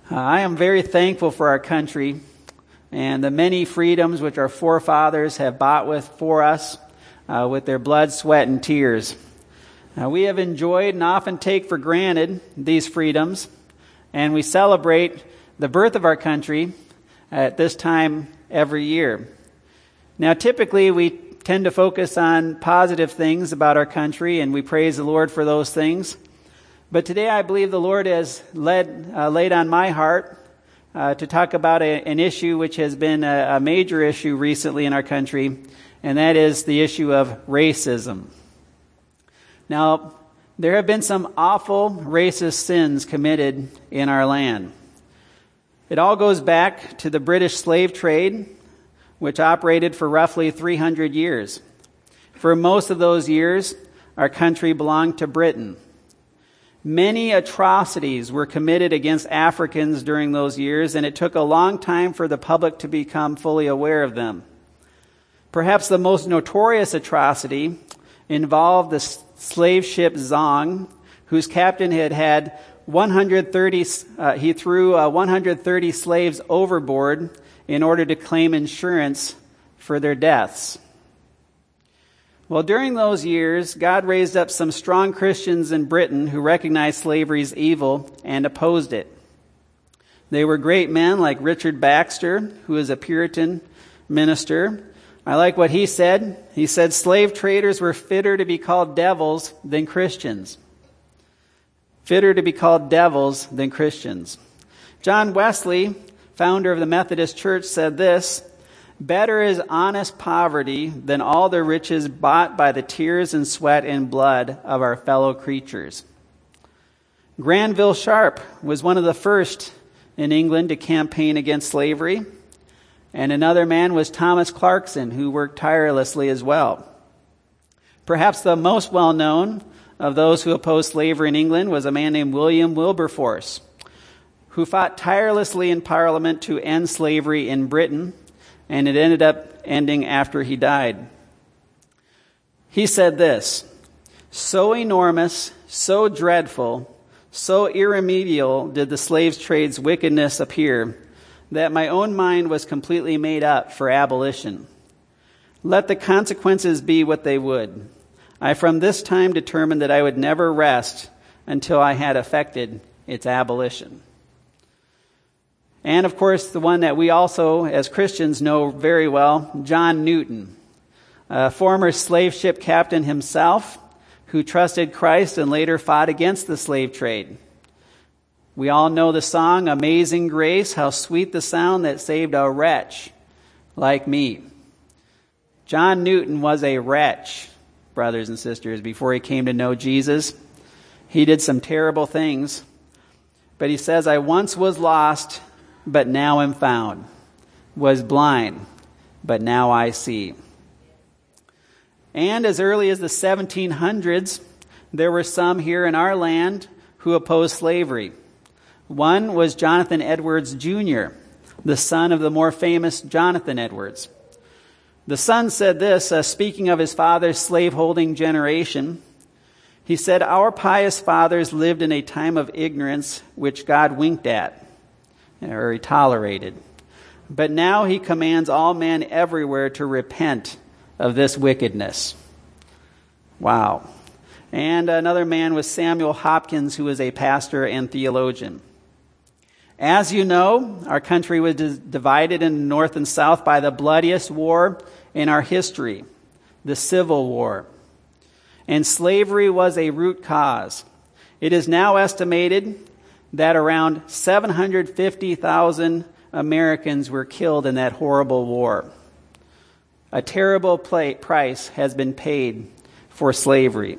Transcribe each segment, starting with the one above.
I am very thankful for our country and the many freedoms which our forefathers have bought for us with their blood, sweat, and tears. We have enjoyed and often take for granted these freedoms, and we celebrate the birth of our country at this time every year. Now, typically, we tend to focus on positive things about our country, and we praise the Lord for those things. But today, I believe the Lord has laid on my heart to talk about an issue which has been a major issue recently in our country, and that is the issue of racism. Now, there have been some awful racist sins committed in our land. It all goes back to the British slave trade, which operated for roughly 300 years. For most of those years, our country belonged to Britain. Many atrocities were committed against Africans during those years, and it took a long time for the public to become fully aware of them. Perhaps the most notorious atrocity involved the slave ship Zong, whose captain had 130. He threw 130 slaves overboard in order to claim insurance for their deaths. Well, during those years, God raised up some strong Christians in Britain who recognized slavery's evil and opposed it. They were great men like Richard Baxter, who is a Puritan minister. I like what he said. He said slave traders were fitter to be called devils than Christians. Fitter to be called devils than Christians. John Wesley, founder of the Methodist Church, said this: "Better is honest poverty than all the riches bought by the tears and sweat and blood of our fellow creatures." Granville Sharp was one of the first in England to campaign against slavery. And another man was Thomas Clarkson, who worked tirelessly as well. Perhaps the most well-known of those who opposed slavery in England was a man named William Wilberforce, who fought tirelessly in Parliament to end slavery in Britain, and it ended up ending after he died. He said this: "So enormous, so dreadful, so irremediable did the slave trade's wickedness appear, that my own mind was completely made up for abolition. Let the consequences be what they would. I from this time determined that I would never rest until I had effected its abolition." And, of course, the one that we also, as Christians, know very well, John Newton, a former slave ship captain himself, who trusted Christ and later fought against the slave trade. We all know the song, "Amazing Grace, how sweet the sound that saved a wretch like me." John Newton was a wretch, brothers and sisters, before he came to know Jesus. He did some terrible things. But he says, "I once was lost, but now am found. Was blind, but now I see." And as early as the 1700s, there were some here in our land who opposed slavery. One was Jonathan Edwards, Jr., the son of the more famous Jonathan Edwards. The son said this, speaking of his father's slaveholding generation. He said, "Our pious fathers lived in a time of ignorance which God winked at, or he tolerated. But now he commands all men everywhere to repent of this wickedness." Wow. And another man was Samuel Hopkins, who was a pastor and theologian. As you know, our country was divided into North and South by the bloodiest war in our history, the Civil War. And slavery was a root cause. It is now estimated that around 750,000 Americans were killed in that horrible war. A terrible price has been paid for slavery.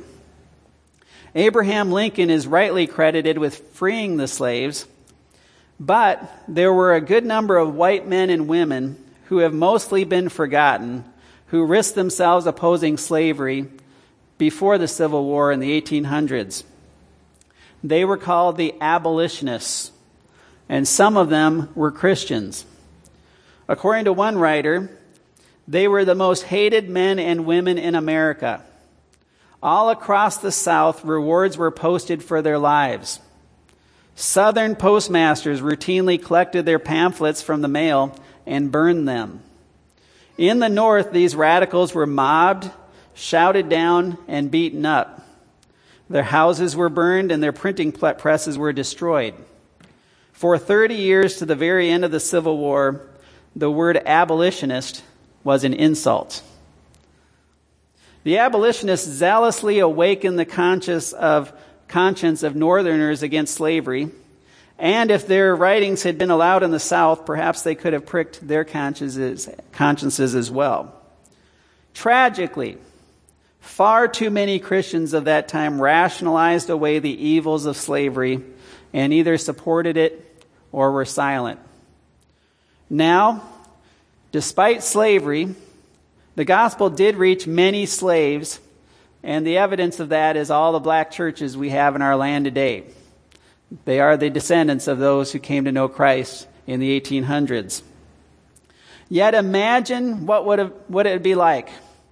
Abraham Lincoln is rightly credited with freeing the slaves, but there were a good number of white men and women who have mostly been forgotten, who risked themselves opposing slavery before the Civil War in the 1800s. They were called the abolitionists, and some of them were Christians. According to one writer, they were the most hated men and women in America. All across the South, rewards were posted for their lives. Southern postmasters routinely collected their pamphlets from the mail and burned them. In the North, these radicals were mobbed, shouted down, and beaten up. Their houses were burned and their printing presses were destroyed. For 30 years to the very end of the Civil War, the word abolitionist was an insult. The abolitionists zealously awakened the conscience of Northerners against slavery, and if their writings had been allowed in the South, perhaps they could have pricked their consciences as well. Tragically, far too many Christians of that time rationalized away the evils of slavery and either supported it or were silent. Now, despite slavery, the gospel did reach many slaves, and the evidence of that is all the black churches we have in our land today. They are the descendants of those who came to know Christ in the 1800s. Yet imagine what it would be like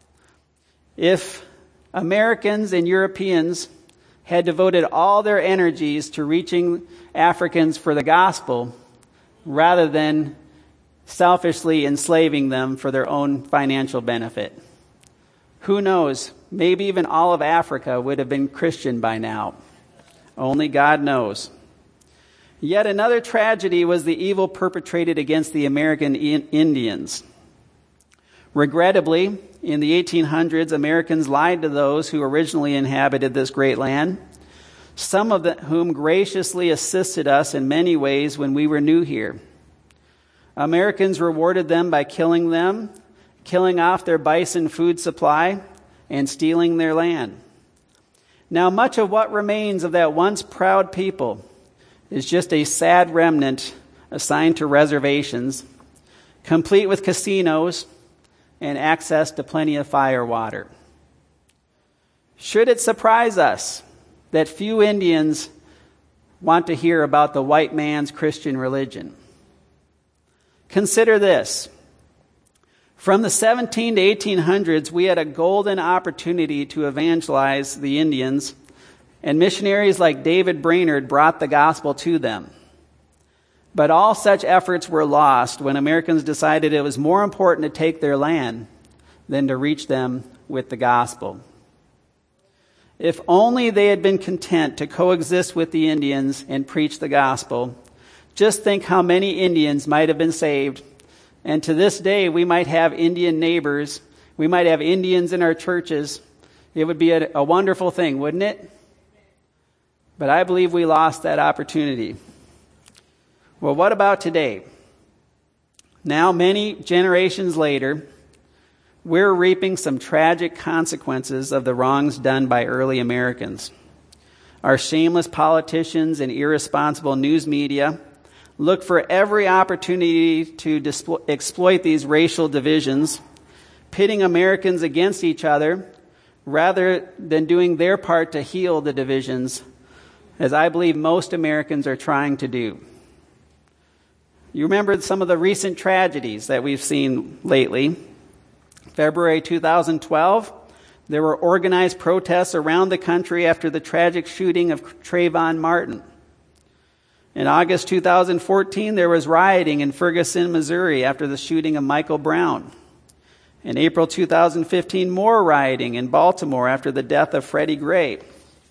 if Americans and Europeans had devoted all their energies to reaching Africans for the gospel rather than selfishly enslaving them for their own financial benefit. Who knows? Maybe even all of Africa would have been Christian by now. Only God knows. Yet another tragedy was the evil perpetrated against the American Indians. Regrettably, in the 1800s, Americans lied to those who originally inhabited this great land, some of whom graciously assisted us in many ways when we were new here. Americans rewarded them by killing them, killing off their bison food supply, and stealing their land. Now, much of what remains of that once proud people is just a sad remnant assigned to reservations, complete with casinos and access to plenty of fire water. Should it surprise us that few Indians want to hear about the white man's Christian religion? Consider this. From the 17 to 1800s, we had a golden opportunity to evangelize the Indians, and missionaries like David Brainerd brought the gospel to them. But all such efforts were lost when Americans decided it was more important to take their land than to reach them with the gospel. If only they had been content to coexist with the Indians and preach the gospel, just think how many Indians might have been saved. And to this day, we might have Indian neighbors. We might have Indians in our churches. It would be a wonderful thing, wouldn't it? But I believe we lost that opportunity. Well, what about today? Now, many generations later, we're reaping some tragic consequences of the wrongs done by early Americans. Our shameless politicians and irresponsible news media look for every opportunity to exploit these racial divisions, pitting Americans against each other rather than doing their part to heal the divisions, as I believe most Americans are trying to do. You remember some of the recent tragedies that we've seen lately. February 2012, there were organized protests around the country after the tragic shooting of Trayvon Martin. In August 2014, there was rioting in Ferguson, Missouri after the shooting of Michael Brown. In April 2015, more rioting in Baltimore after the death of Freddie Gray.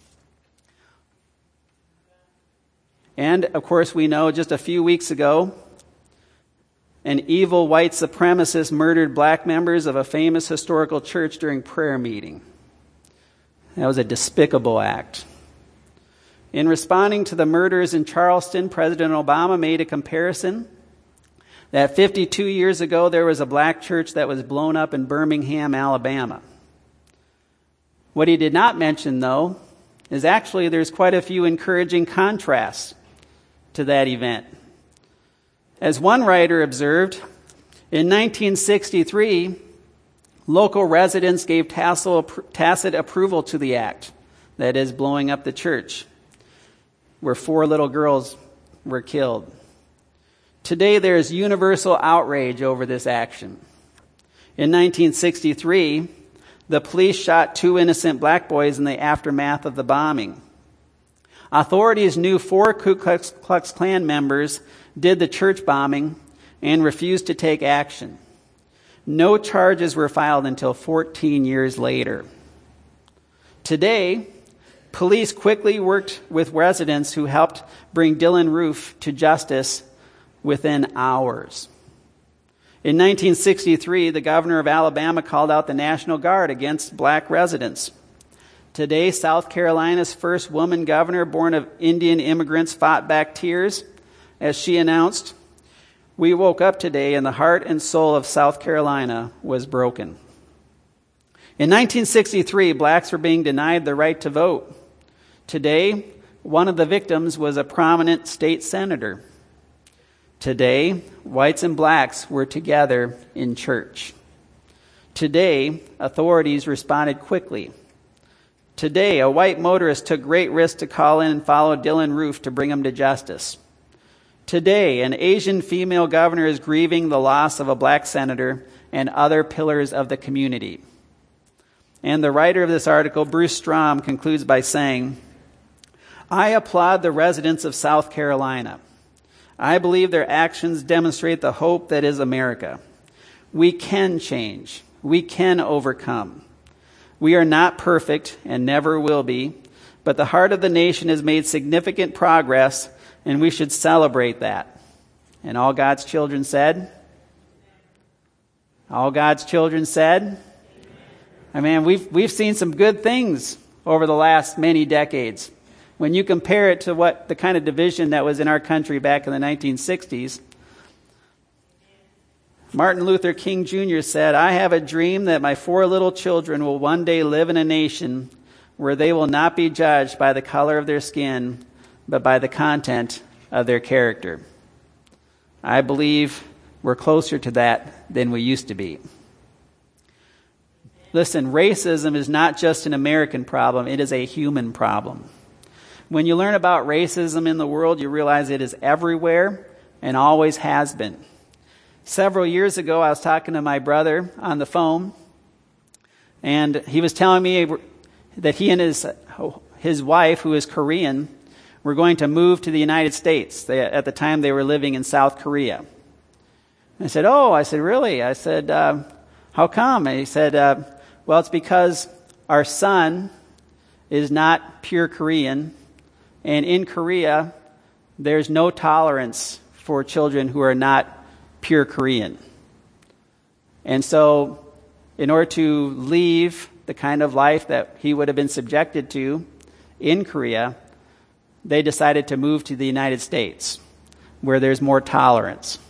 And, of course, we know just a few weeks ago, an evil white supremacist murdered black members of a famous historical church during prayer meeting. That was a despicable act. In responding to the murders in Charleston, President Obama made a comparison that 52 years ago there was a black church that was blown up in Birmingham, Alabama. What he did not mention, though, is actually there's quite a few encouraging contrasts to that event. As one writer observed, in 1963, local residents gave tacit approval to the act, that is, blowing up the church, where 4 little girls were killed. Today, there is universal outrage over this action. In 1963, the police shot 2 innocent black boys in the aftermath of the bombing. Authorities knew 4 Ku Klux Klan members did the church bombing and refused to take action. No charges were filed until 14 years later. Today, police quickly worked with residents who helped bring Dylann Roof to justice within hours. In 1963, the governor of Alabama called out the National Guard against black residents. Today, South Carolina's first woman governor, born of Indian immigrants, fought back tears as she announced, "We woke up today and the heart and soul of South Carolina was broken." In 1963, blacks were being denied the right to vote. Today, one of the victims was a prominent state senator. Today, whites and blacks were together in church. Today, authorities responded quickly. Today, a white motorist took great risks to call in and follow Dylann Roof to bring him to justice. Today, an Asian female governor is grieving the loss of a black senator and other pillars of the community. And the writer of this article, Bruce Strom, concludes by saying, "I applaud the residents of South Carolina. I believe their actions demonstrate the hope that is America. We can change. We can overcome. We are not perfect and never will be, but the heart of the nation has made significant progress, and we should celebrate that." And all God's children said? All God's children said? I mean, we've seen some good things over the last many decades. When you compare it to what the kind of division that was in our country back in the 1960s, Martin Luther King Jr. said, "I have a dream that my 4 little children will one day live in a nation where they will not be judged by the color of their skin, but by the content of their character." I believe we're closer to that than we used to be. Listen, racism is not just an American problem, it is a human problem. When you learn about racism in the world, you realize it is everywhere and always has been. Several years ago, I was talking to my brother on the phone, and he was telling me that he and his wife, who is Korean, were going to move to the United States. At the time, they were living in South Korea. I said, "Oh," I said, "really?" I said, "How come?" And he said, "Well, it's because our son is not pure Korean, and in Korea, there's no tolerance for children who are not pure Korean. And so, in order to leave the kind of life that he would have been subjected to in Korea, they decided to move to the United States, where there's more tolerance."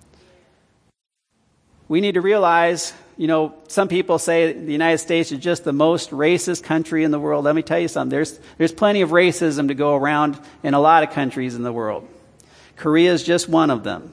We need to realize, some people say the United States is just the most racist country in the world. Let me tell you something. There's plenty of racism to go around in a lot of countries in the world. Korea is just one of them.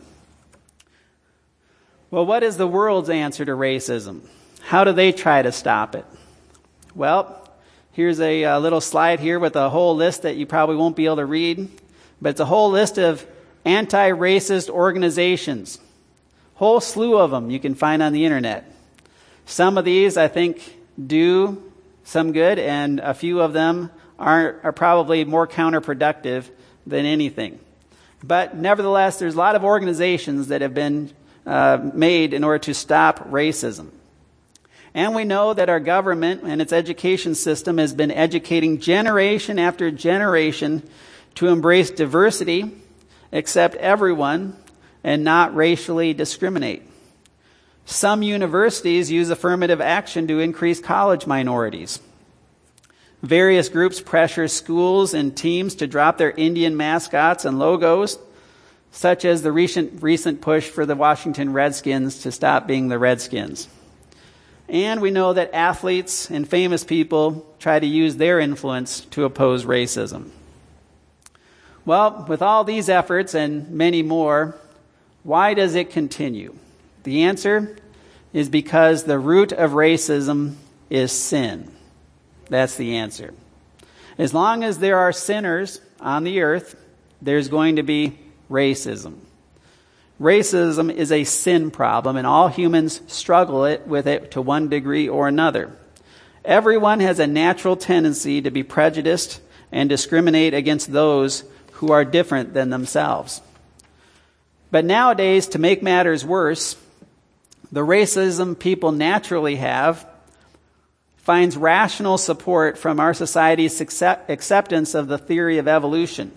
Well, what is the world's answer to racism? How do they try to stop it? Well, here's a little slide here with a whole list that you probably won't be able to read, but it's a whole list of anti-racist organizations. Whole slew of them you can find on the internet. Some of these, I think, do some good, and a few of them are probably more counterproductive than anything. But nevertheless, there's a lot of organizations that have been made in order to stop racism. And we know that our government and its education system has been educating generation after generation to embrace diversity, accept everyone, and not racially discriminate. Some universities use affirmative action to increase college minorities. Various groups pressure schools and teams to drop their Indian mascots and logos, such as the recent push for the Washington Redskins to stop being the Redskins. And we know that athletes and famous people try to use their influence to oppose racism. Well, with all these efforts and many more, why does it continue? The answer is because the root of racism is sin. That's the answer. As long as there are sinners on the earth, there's going to be racism. Racism is a sin problem, and all humans struggle with it to one degree or another. Everyone has a natural tendency to be prejudiced and discriminate against those who are different than themselves. But nowadays, to make matters worse, the racism people naturally have finds rational support from our society's acceptance of the theory of evolution.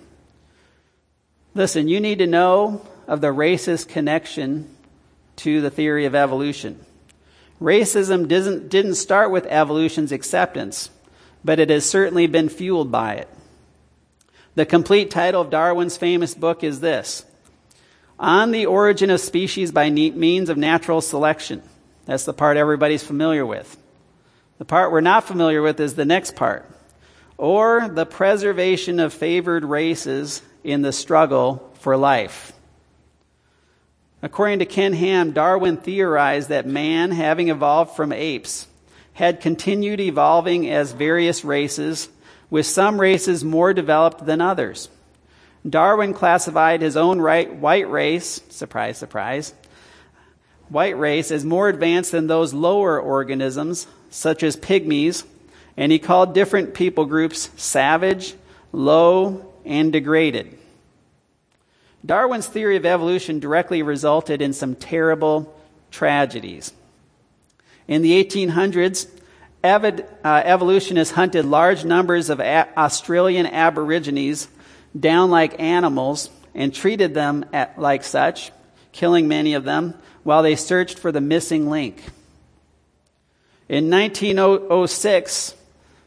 Listen, you need to know of the racist connection to the theory of evolution. Racism didn't start with evolution's acceptance, but it has certainly been fueled by it. The complete title of Darwin's famous book is this: On the Origin of Species by Means of Natural Selection. That's the part everybody's familiar with. The part we're not familiar with is the next part. Or the preservation of favored races in the struggle for life. According to Ken Ham, Darwin theorized that man, having evolved from apes, had continued evolving as various races, with some races more developed than others. Darwin classified his own white race, surprise, surprise, white race as more advanced than those lower organisms, such as pygmies, and he called different people groups savage, low, and degraded. Darwin's theory of evolution directly resulted in some terrible tragedies. In the 1800s, evolutionists hunted large numbers of Australian Aborigines down like animals and treated them like such, killing many of them, while they searched for the missing link. In 1906,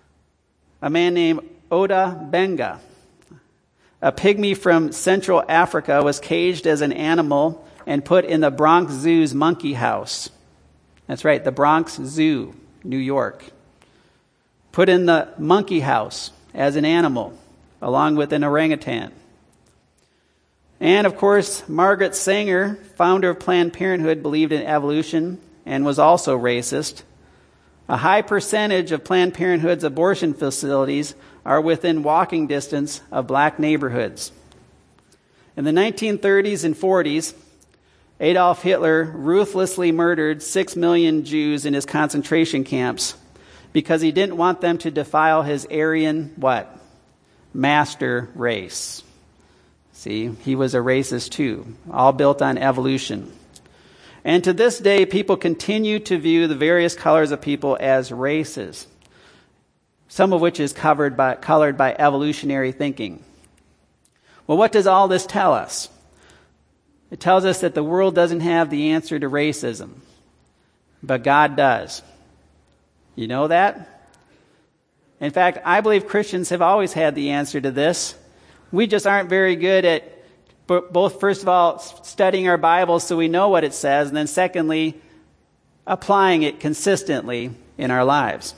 a man named Oda Benga, a pygmy from Central Africa, was caged as an animal and put in the Bronx Zoo's monkey house. That's right, the Bronx Zoo, New York. Put in the monkey house as an animal, along with an orangutan. And, of course, Margaret Sanger, founder of Planned Parenthood, believed in evolution and was also racist. A high percentage of Planned Parenthood's abortion facilities are within walking distance of black neighborhoods. In the 1930s and 40s, Adolf Hitler ruthlessly murdered 6 million Jews in his concentration camps because he didn't want them to defile his Aryan, what? Master race. See, he was a racist too, all built on evolution. And to this day, people continue to view the various colors of people as races, some of which is colored by evolutionary thinking. Well, what does all this tell us? It tells us that the world doesn't have the answer to racism, but God does. You know that? In fact, I believe Christians have always had the answer to this. We just aren't very good at both, first of all, studying our Bibles so we know what it says, and then secondly, applying it consistently in our lives.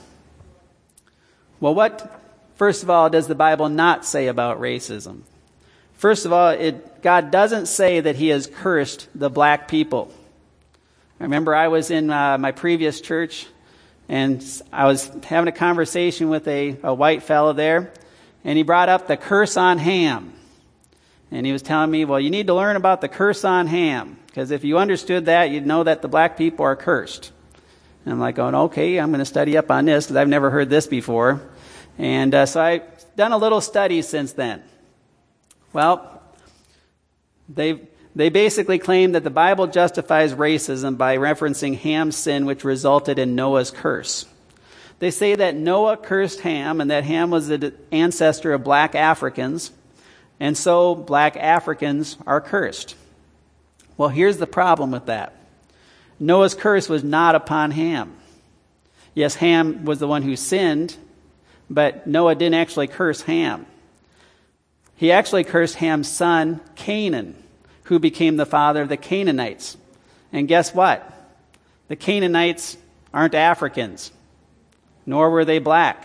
Well, what, first of all, does the Bible not say about racism? First of all, God doesn't say that he has cursed the black people. I remember I was in my previous church, and I was having a conversation with a white fellow there, and he brought up the curse on Ham. And he was telling me, well, you need to learn about the curse on Ham, because if you understood that, you'd know that the black people are cursed. And I'm like going, okay, I'm going to study up on this, because I've never heard this before. And so I've done a little study since then. Well, they basically claim that the Bible justifies racism by referencing Ham's sin, which resulted in Noah's curse. They say that Noah cursed Ham, and that Ham was the ancestor of black Africans, and so black Africans are cursed. Well, here's the problem with that. Noah's curse was not upon Ham. Yes, Ham was the one who sinned, but Noah didn't actually curse Ham. He actually cursed Ham's son, Canaan, who became the father of the Canaanites. And guess what? The Canaanites aren't Africans, nor were they black.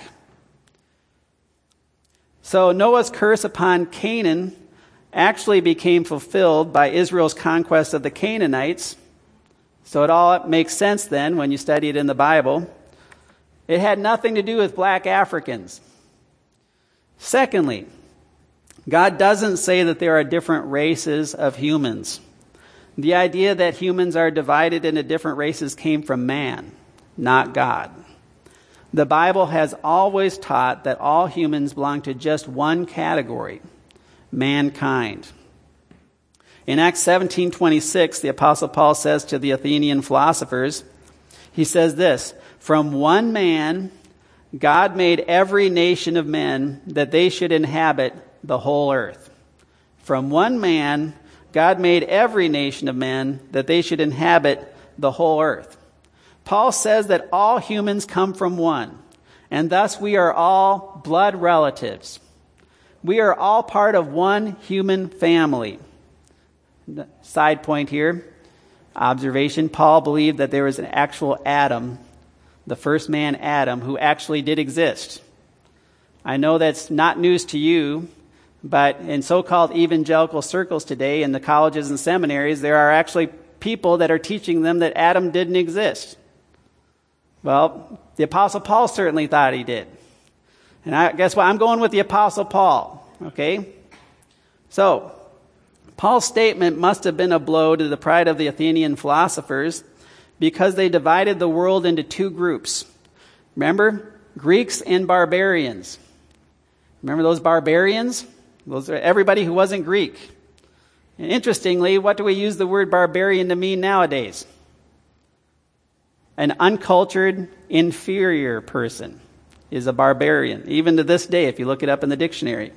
So Noah's curse upon Canaan actually became fulfilled by Israel's conquest of the Canaanites. So it all makes sense then when you study it in the Bible. It had nothing to do with black Africans. Secondly, God doesn't say that there are different races of humans. The idea that humans are divided into different races came from man, not God. The Bible has always taught that all humans belong to just one category, mankind. In Acts 17:26, the Apostle Paul says to the Athenian philosophers, he says this, "From one man God made every nation of men that they should inhabit the whole earth." From one man God made every nation of men that they should inhabit the whole earth. Paul says that all humans come from one, and thus we are all blood relatives. We are all part of one human family. Side point here, observation, Paul believed that there was an actual Adam, the first man Adam, who actually did exist. I know that's not news to you, but in so-called evangelical circles today, in the colleges and seminaries, there are actually people that are teaching them that Adam didn't exist. Well, the Apostle Paul certainly thought he did. And guess what? I'm going with the Apostle Paul, okay? So, Paul's statement must have been a blow to the pride of the Athenian philosophers because they divided the world into two groups. Remember? Greeks and barbarians. Remember those barbarians? Those are everybody who wasn't Greek. And interestingly, what do we use the word barbarian to mean nowadays? An uncultured, inferior person is a barbarian, even to this day, if you look it up in the dictionary.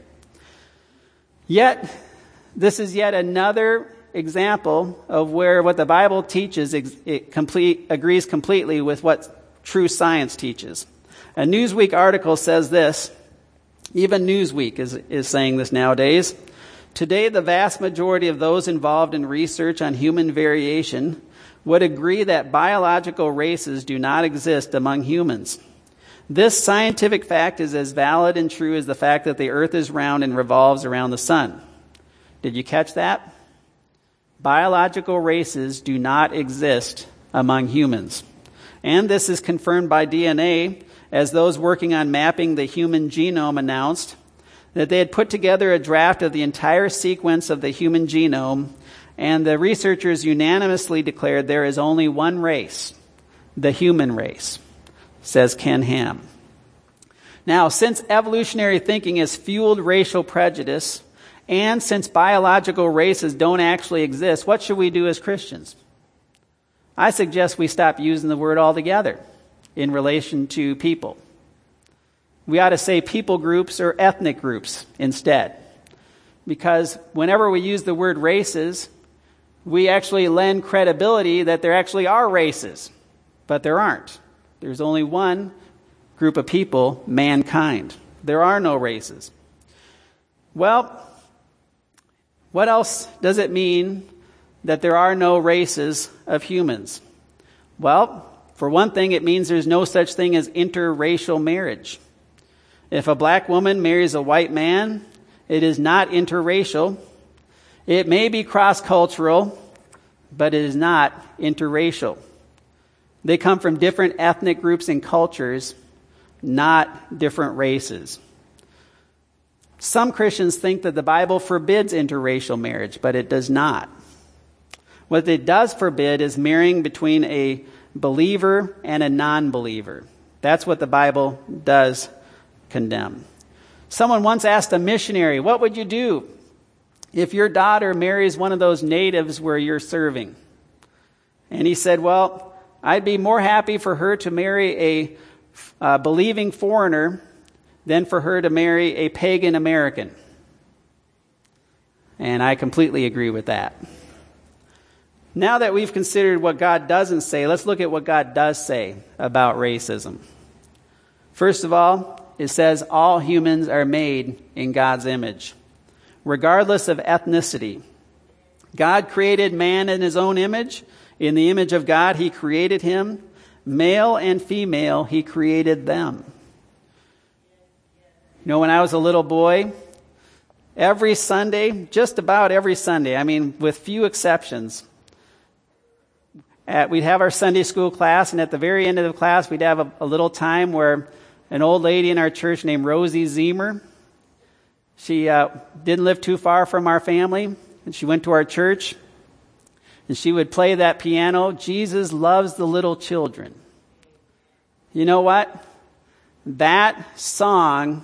Yet, this is yet another example of where what the Bible teaches agrees completely with what true science teaches. A Newsweek article says this. Even Newsweek is saying this nowadays. Today, the vast majority of those involved in research on human variation would agree that biological races do not exist among humans. This scientific fact is as valid and true as the fact that the earth is round and revolves around the sun. Did you catch that? Biological races do not exist among humans. And this is confirmed by DNA, as those working on mapping the human genome announced that they had put together a draft of the entire sequence of the human genome, and the researchers unanimously declared there is only one race, the human race, says Ken Ham. Now, since evolutionary thinking has fueled racial prejudice, and since biological races don't actually exist, what should we do as Christians? I suggest we stop using the word altogether in relation to people. We ought to say people groups or ethnic groups instead. Because whenever we use the word races, we actually lend credibility that there actually are races. But there aren't. There's only one group of people, mankind. There are no races. Well, what else does it mean that there are no races of humans? Well, for one thing, it means there's no such thing as interracial marriage. If a black woman marries a white man, it is not interracial. It may be cross-cultural, but it is not interracial. They come from different ethnic groups and cultures, not different races. Some Christians think that the Bible forbids interracial marriage, but it does not. What it does forbid is marrying between a believer and a non-believer. That's what the Bible does condemn. Someone once asked a missionary, what would you do if your daughter marries one of those natives where you're serving? And he said, well, I'd be more happy for her to marry a believing foreigner than for her to marry a pagan American. And I completely agree with that. Now that we've considered what God doesn't say, let's look at what God does say about racism. First of all, it says all humans are made in God's image, regardless of ethnicity. God created man in his own image. In the image of God, he created him. Male and female, he created them. You know, when I was a little boy, every Sunday, just about every Sunday, I mean, with few exceptions, we'd have our Sunday school class, and at the very end of the class, we'd have a little time where an old lady in our church named Rosie Zemer, she didn't live too far from our family, and she went to our church, and she would play that piano, Jesus Loves the Little Children. You know what? that song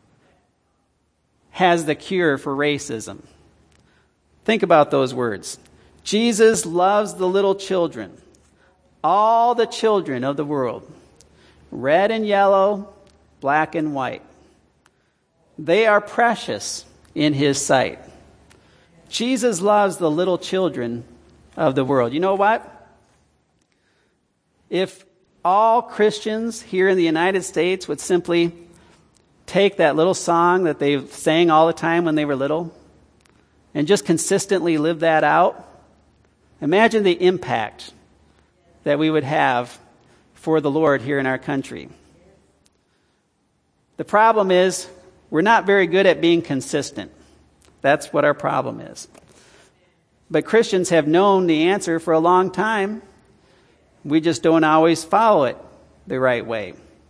has the cure for racism. Think about those words. Jesus loves the little children, all the children of the world, red and yellow, black and white. They are precious in his sight. Jesus loves the little children of the world. You know what? If all Christians here in the United States would simply take that little song that they sang all the time when they were little and just consistently live that out, imagine the impact that we would have for the Lord here in our country. The problem is we're not very good at being consistent. That's what our problem is. But Christians have known the answer for a long time. We just don't always follow it the right way.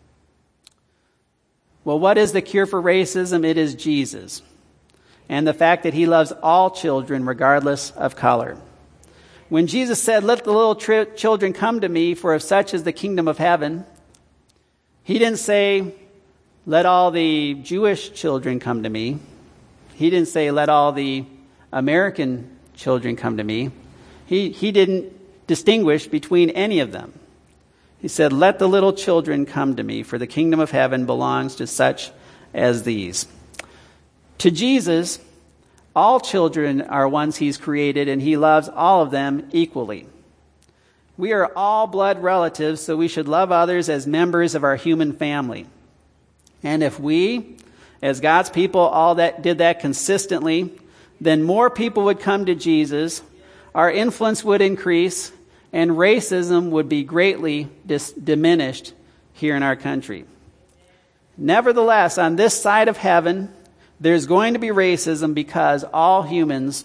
Well, what is the cure for racism? It is Jesus, and the fact that he loves all children regardless of color. When Jesus said, "Let the little children come to me, for of such is the kingdom of heaven," he didn't say, "Let all the Jewish children come to me." He didn't say, "Let all the American children come to me." He didn't distinguish between any of them. He said, "Let the little children come to me, for the kingdom of heaven belongs to such as these." To Jesus, all children are ones he's created, and he loves all of them equally. We are all blood relatives, so we should love others as members of our human family. And if we, as God's people, all that did that consistently, then more people would come to Jesus, our influence would increase, and racism would be greatly diminished here in our country. Nevertheless, on this side of heaven, there's going to be racism because all humans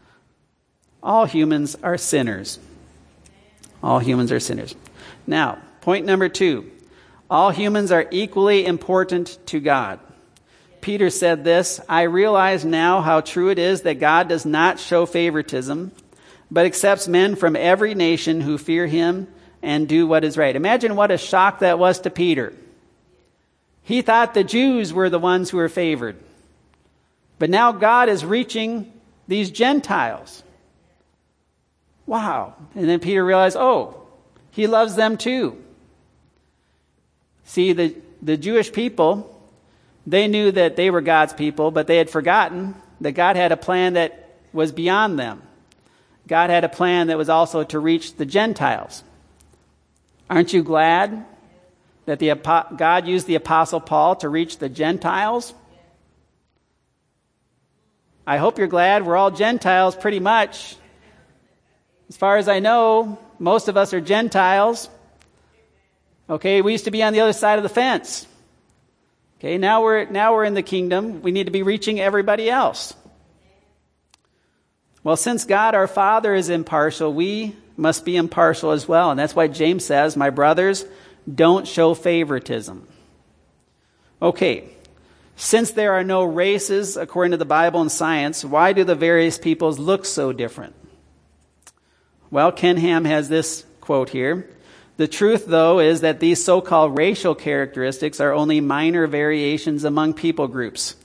are sinners. All humans are sinners. Now, point number 2. All humans are equally important to God. Peter said this, "I realize now how true it is that God does not show favoritism, but accepts men from every nation who fear him and do what is right." Imagine what a shock that was to Peter. He thought the Jews were the ones who were favored. But now God is reaching these Gentiles. Wow. And then Peter realized, he loves them too. See, the Jewish people, they knew that they were God's people, but they had forgotten that God had a plan that was beyond them. God had a plan that was also to reach the Gentiles. Aren't you glad that God used the Apostle Paul to reach the Gentiles? I hope you're glad. We're all Gentiles pretty much. As far as I know, most of us are Gentiles. Okay, we used to be on the other side of the fence. Okay, now we're in the kingdom. We need to be reaching everybody else. Well, since God our Father is impartial, we must be impartial as well. And that's why James says, "My brothers, don't show favoritism." Okay, since there are no races according to the Bible and science, why do the various peoples look so different? Well, Ken Ham has this quote here. "The truth, though, is that these so-called racial characteristics are only minor variations among people groups.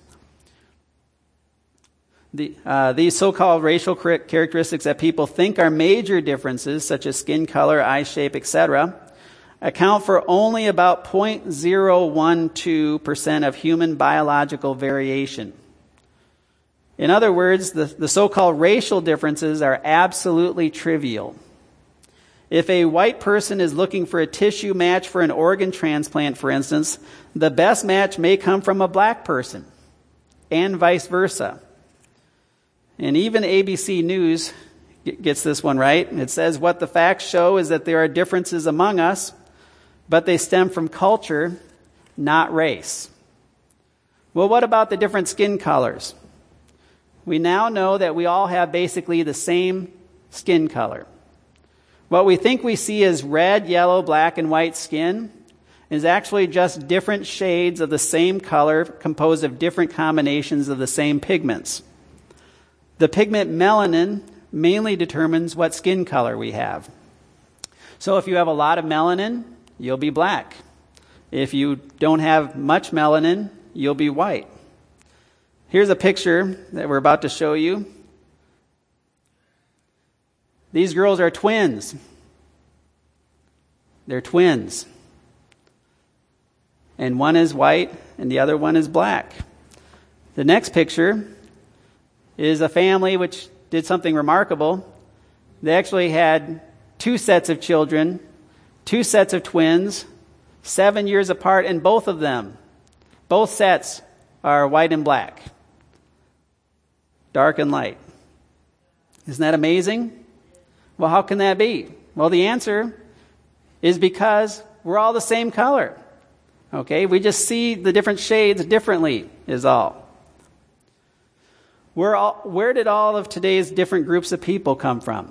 These so-called racial characteristics that people think are major differences, such as skin color, eye shape, etc., account for only about 0.012% of human biological variation. In other words, the so-called racial differences are absolutely trivial. If a white person is looking for a tissue match for an organ transplant, for instance, the best match may come from a black person, and vice versa. And even ABC News gets this one right. It says, "What the facts show is that there are differences among us, but they stem from culture, not race." Well, what about the different skin colors? We now know that we all have basically the same skin color. What we think we see as red, yellow, black, and white skin is actually just different shades of the same color composed of different combinations of the same pigments. The pigment melanin mainly determines what skin color we have. So if you have a lot of melanin, you'll be black. If you don't have much melanin, you'll be white. Here's a picture that we're about to show you. These girls are twins. They're twins. And one is white and the other one is black. The next picture is a family which did something remarkable. They actually had 2 sets of children, 2 sets of twins, 7 years apart, and both of them, both sets are white and black, dark and light. Isn't that amazing? Well, how can that be? Well, the answer is because we're all the same color. Okay, we just see the different shades differently is all. Where did all of today's different groups of people come from?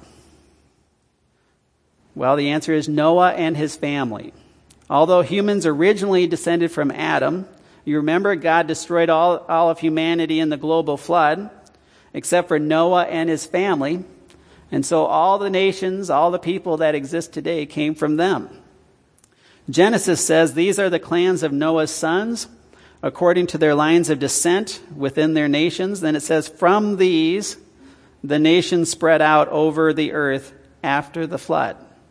Well, the answer is Noah and his family. Although humans originally descended from Adam, you remember God destroyed all of humanity in the global flood, except for Noah and his family. And so all the nations, all the people that exist today came from them. Genesis says these are the clans of Noah's sons, according to their lines of descent within their nations. Then it says, from these, the nations spread out over the earth after the flood.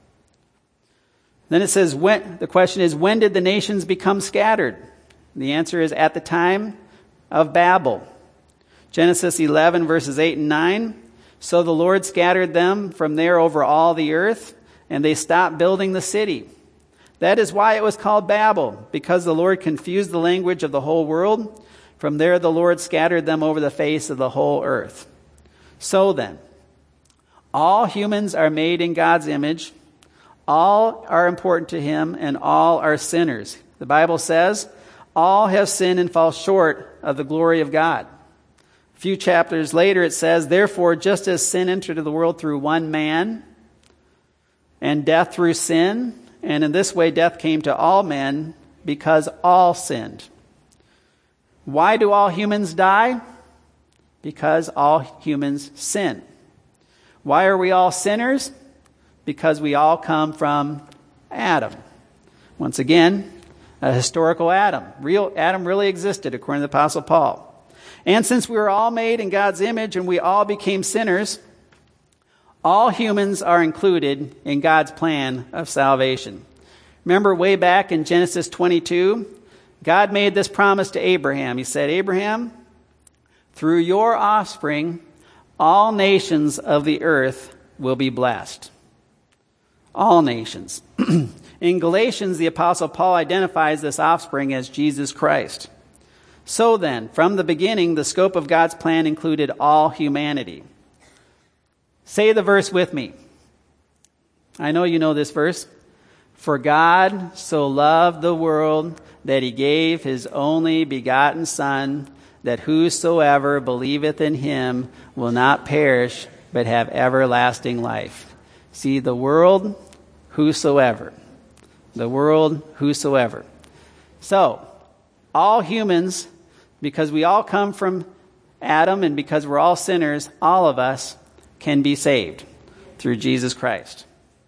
Then it says, the question is, when did the nations become scattered? The answer is at the time of Babel. Genesis 11, verses 8 and 9. So the Lord scattered them from there over all the earth, and they stopped building the city. That is why it was called Babel, because the Lord confused the language of the whole world. From there the Lord scattered them over the face of the whole earth. So then, all humans are made in God's image. All are important to him, and all are sinners. The Bible says, all have sinned and fall short of the glory of God. A few chapters later it says, therefore, just as sin entered into the world through one man, and death through sin, and in this way death came to all men because all sinned. Why do all humans die? Because all humans sin. Why are we all sinners? Because we all come from Adam. Once again, a historical Adam. Real Adam really existed, according to the Apostle Paul. And since we were all made in God's image and we all became sinners, all humans are included in God's plan of salvation. Remember way back in Genesis 22, God made this promise to Abraham. He said, Abraham, through your offspring, all nations of the earth will be blessed. All nations. In Galatians, the Apostle Paul identifies this offspring as Jesus Christ. So then, from the beginning, the scope of God's plan included all humanity. Say the verse with me. I know you know this verse. For God so loved the world that he gave his only begotten Son, that whosoever believeth in him will not perish, but have everlasting life. See, the world, whosoever. The world, whosoever. So, all humans, because we all come from Adam and because we're all sinners, all of us can be saved through Jesus Christ.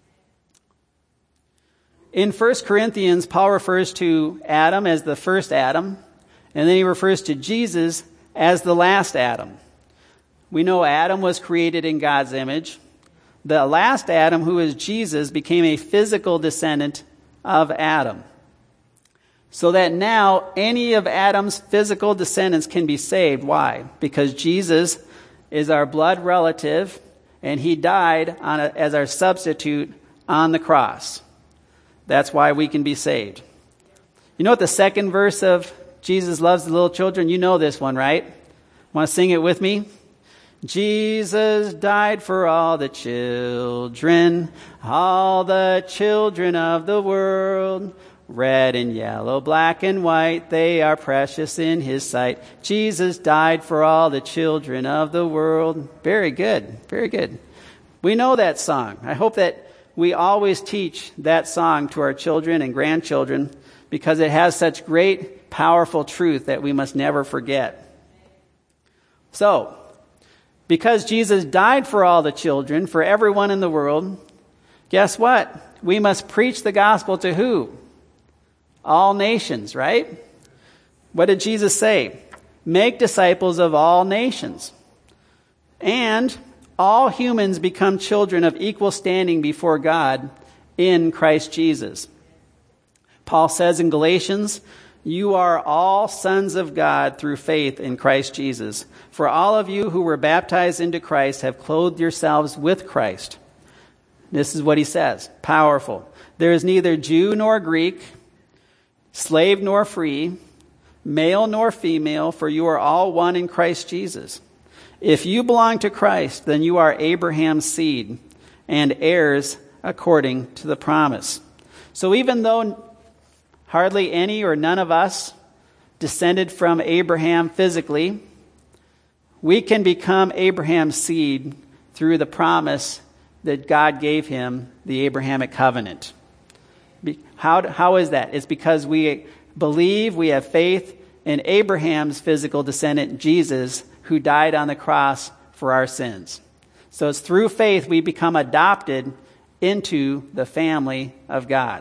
In 1 Corinthians, Paul refers to Adam as the first Adam, and then he refers to Jesus as the last Adam. We know Adam was created in God's image. The last Adam, who is Jesus, became a physical descendant of Adam. So that now any of Adam's physical descendants can be saved. Why? Because Jesus is our blood relative, and he died as our substitute on the cross. That's why we can be saved. You know what the second verse of Jesus loves the little children? You know this one, right? Want to sing it with me? Jesus died for all the children of the world. Red and yellow, black and white, they are precious in his sight. Jesus died for all the children of the world. Very good, very good. We know that song. I hope that we always teach that song to our children and grandchildren because it has such great, powerful truth that we must never forget. So, because Jesus died for all the children, for everyone in the world, guess what? We must preach the gospel to who? all nations, right? What did Jesus say? Make disciples of all nations. And all humans become children of equal standing before God in Christ Jesus. Paul says in Galatians, you are all sons of God through faith in Christ Jesus. For all of you who were baptized into Christ have clothed yourselves with Christ. This is what he says. Powerful. There is neither Jew nor Greek, slave nor free, male nor female, for you are all one in Christ Jesus. If you belong to Christ, then you are Abraham's seed and heirs according to the promise. So even though hardly any or none of us descended from Abraham physically, we can become Abraham's seed through the promise that God gave him, the Abrahamic covenant. How is that? It's because we believe, we have faith in Abraham's physical descendant, Jesus, who died on the cross for our sins. So it's through faith we become adopted into the family of God.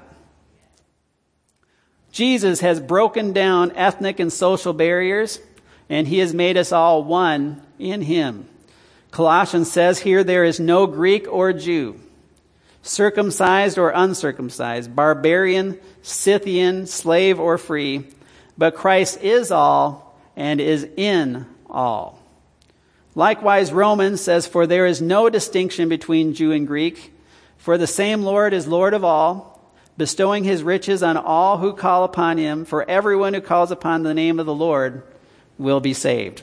Jesus has broken down ethnic and social barriers, and he has made us all one in him. Colossians says here, there is no Greek or Jew, circumcised or uncircumcised, barbarian, Scythian, slave or free, but Christ is all and is in all. Likewise, Romans says, for there is no distinction between Jew and Greek, for the same Lord is Lord of all, bestowing his riches on all who call upon him, for everyone who calls upon the name of the Lord will be saved.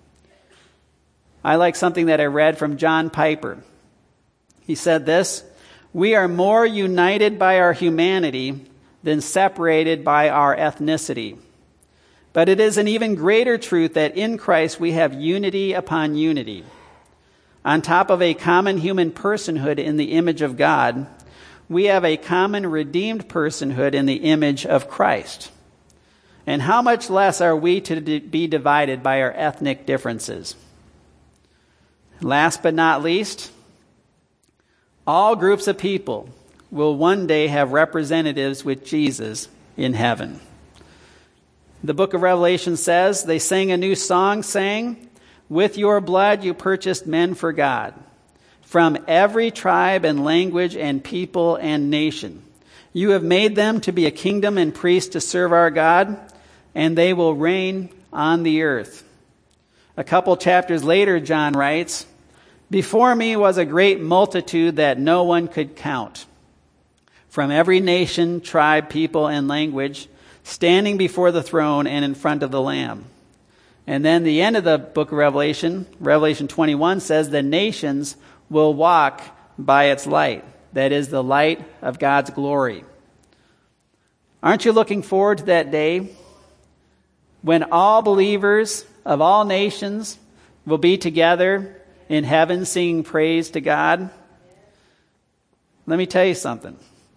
I like something that I read from John Piper. He said this, we are more united by our humanity than separated by our ethnicity. But it is an even greater truth that in Christ we have unity upon unity. On top of a common human personhood in the image of God, we have a common redeemed personhood in the image of Christ. And how much less are we to be divided by our ethnic differences? Last but not least, all groups of people will one day have representatives with Jesus in heaven. The book of Revelation says, they sang a new song saying, with your blood you purchased men for God, from every tribe and language and people and nation. You have made them to be a kingdom and priests to serve our God, and they will reign on the earth. A couple chapters later, John writes, before me was a great multitude that no one could count, from every nation, tribe, people, and language, standing before the throne and in front of the Lamb. And then the end of the book of Revelation, Revelation 21, says the nations will walk by its light. That is the light of God's glory. Aren't you looking forward to that day when all believers of all nations will be together in heaven singing praise to God? Let me tell you something.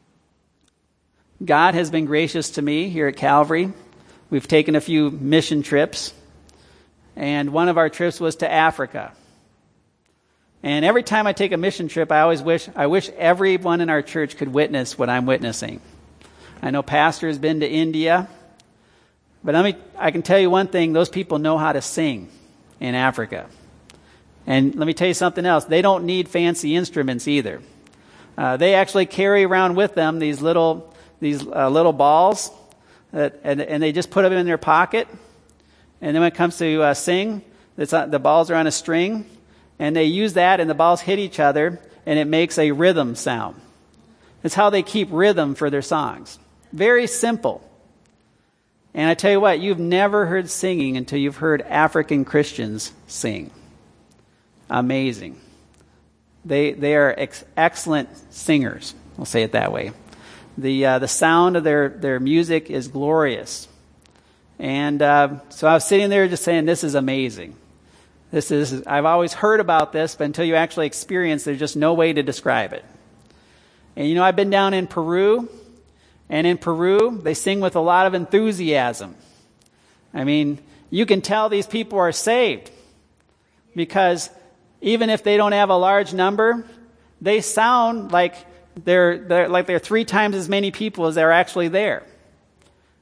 God has been gracious to me here at Calvary. We've taken a few mission trips, and one of our trips was to Africa. And every time I take a mission trip, I wish everyone in our church could witness what I'm witnessing. I know Pastor has been to India, but I can tell you one thing, those people know how to sing in Africa. And let me tell you something else, they don't need fancy instruments either. They actually carry around with them these little balls, and they just put them in their pocket. And then when it comes to sing, the balls are on a string, and they use that, and the balls hit each other, and it makes a rhythm sound. It's how they keep rhythm for their songs. Very simple. And I tell you what, you've never heard singing until you've heard African Christians sing. Amazing. They are excellent singers. We'll say it that way. The sound of their music is glorious. And so I was sitting there just saying, this is amazing. I've always heard about this, but until you actually experience, there's just no way to describe it. And I've been down in Peru, and in Peru, they sing with a lot of enthusiasm. I mean, you can tell these people are saved, because even if they don't have a large number, they sound like they're 3 times as many people as they're actually there.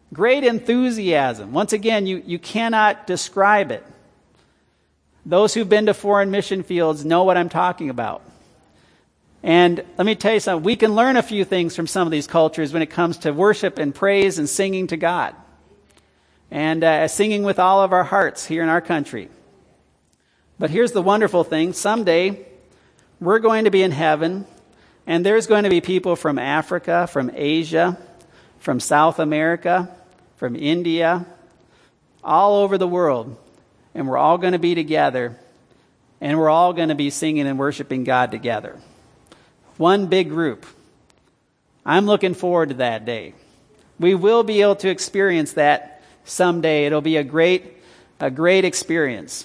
Great enthusiasm. Once again, you cannot describe it. Those who've been to foreign mission fields know what I'm talking about. And let me tell you something. We can learn a few things from some of these cultures when it comes to worship and praise and singing to God. And singing with all of our hearts here in our country. But here's the wonderful thing. Someday, we're going to be in heaven, and there's going to be people from Africa, from Asia, from South America, from India, all over the world. And we're all going to be together, and we're all going to be singing and worshiping God together. One big group. I'm looking forward to that day. We will be able to experience that someday. It'll be a great experience.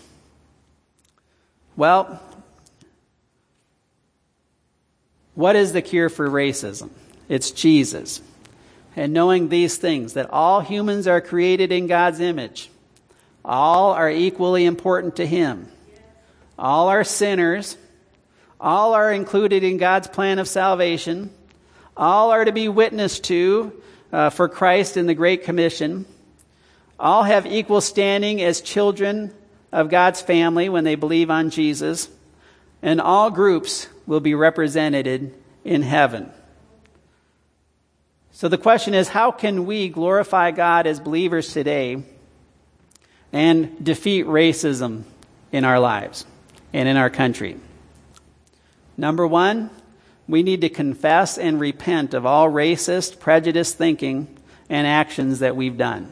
Well, what is the cure for racism? It's Jesus. And knowing these things, that all humans are created in God's image. All are equally important to Him. All are sinners. All are included in God's plan of salvation. All are to be witnessed to for Christ in the Great Commission. All have equal standing as children of God's family when they believe on Jesus. And all groups will be represented in heaven. So the question is, how can we glorify God as believers today and defeat racism in our lives and in our country? Number one, we need to confess and repent of all racist, prejudiced thinking and actions that we've done.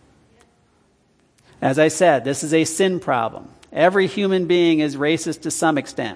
As I said, this is a sin problem. Every human being is racist to some extent.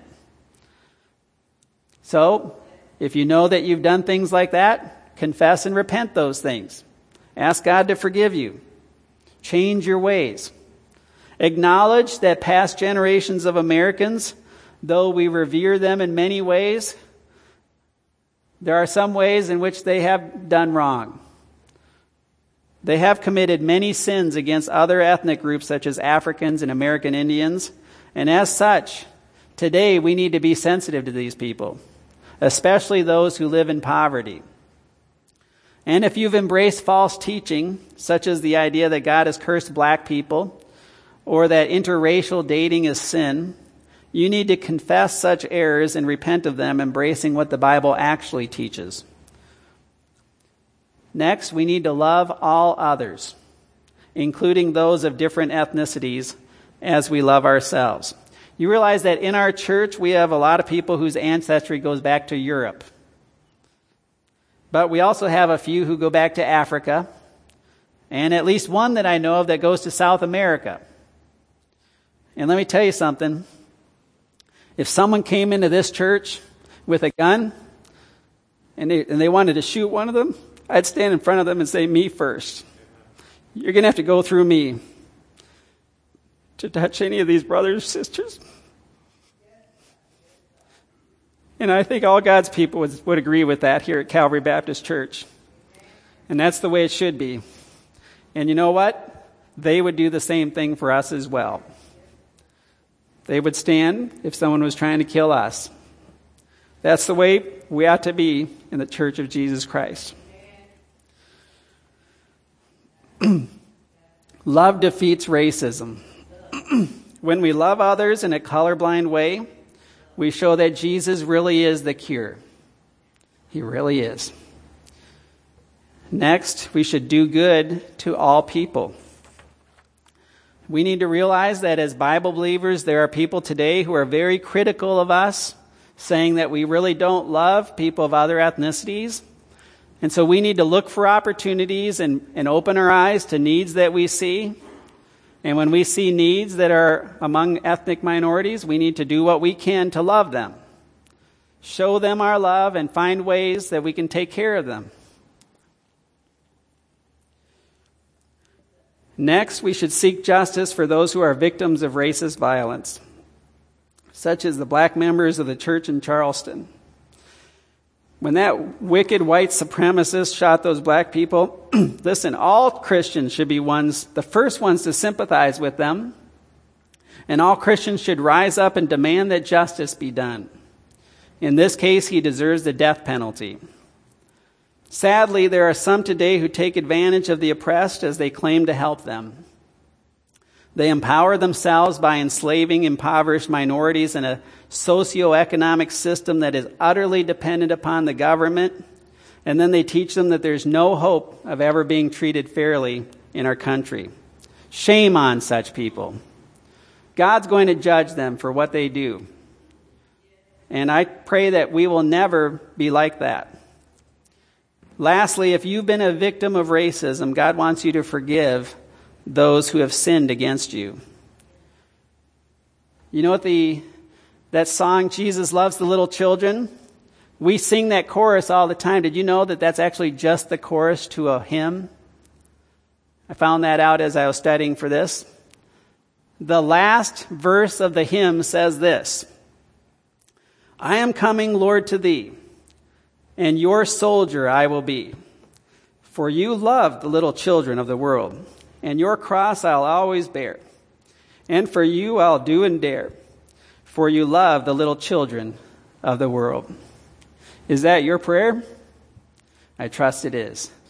So, if you know that you've done things like that, confess and repent those things. Ask God to forgive you. Change your ways. Acknowledge that past generations of Americans, though we revere them in many ways, there are some ways in which they have done wrong. They have committed many sins against other ethnic groups such as Africans and American Indians. And as such, today we need to be sensitive to these people, especially those who live in poverty. And if you've embraced false teaching, such as the idea that God has cursed black people, or that interracial dating is sin, you need to confess such errors and repent of them, embracing what the Bible actually teaches. Next, we need to love all others, including those of different ethnicities, as we love ourselves. You realize that in our church, we have a lot of people whose ancestry goes back to Europe. But we also have a few who go back to Africa, and at least one that I know of that goes to South America. And let me tell you something. If someone came into this church with a gun and they wanted to shoot one of them, I'd stand in front of them and say, me first. You're going to have to go through me to touch any of these brothers or sisters. And I think all God's people would agree with that here at Calvary Baptist Church. And that's the way it should be. And you know what? They would do the same thing for us as well. They would stand if someone was trying to kill us. That's the way we ought to be in the Church of Jesus Christ. Love defeats racism. When we love others in a colorblind way, we show that Jesus really is the cure. He really is. Next, we should do good to all people. We need to realize that as Bible believers, there are people today who are very critical of us, saying that we really don't love people of other ethnicities. And so we need to look for opportunities and open our eyes to needs that we see. And when we see needs that are among ethnic minorities, we need to do what we can to love them. Show them our love and find ways that we can take care of them. Next, we should seek justice for those who are victims of racist violence, such as the black members of the church in Charleston. When that wicked white supremacist shot those black people, listen, all Christians should be the first ones to sympathize with them, and all Christians should rise up and demand that justice be done. In this case, he deserves the death penalty. Sadly, there are some today who take advantage of the oppressed as they claim to help them. They empower themselves by enslaving impoverished minorities in a socioeconomic system that is utterly dependent upon the government, and then they teach them that there's no hope of ever being treated fairly in our country. Shame on such people. God's going to judge them for what they do. And I pray that we will never be like that. Lastly, if you've been a victim of racism, God wants you to forgive those who have sinned against you. You know what that song, Jesus Loves the Little Children? We sing that chorus all the time. Did you know that that's actually just the chorus to a hymn? I found that out as I was studying for this. The last verse of the hymn says this: I am coming, Lord, to thee, and your soldier I will be. For you love the little children of the world, and your cross I'll always bear. And for you I'll do and dare, for you love the little children of the world. Is that your prayer? I trust it is.